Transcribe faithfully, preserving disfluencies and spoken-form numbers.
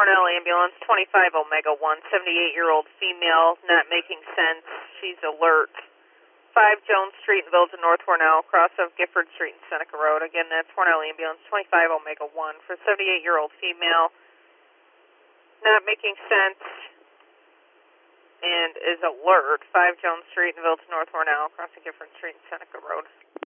Cornell Ambulance, twenty-five Omega one, seventy-eight-year-old female, not making sense. She's alert. five Jones Street in the Village of North Hornell, cross of Gifford Street and Seneca Road. Again, that's Cornell Ambulance, twenty-five Omega one for seventy-eight-year-old female, not making sense and is alert. five Jones Street in the Village of North Hornell, crossing Gifford Street and Seneca Road.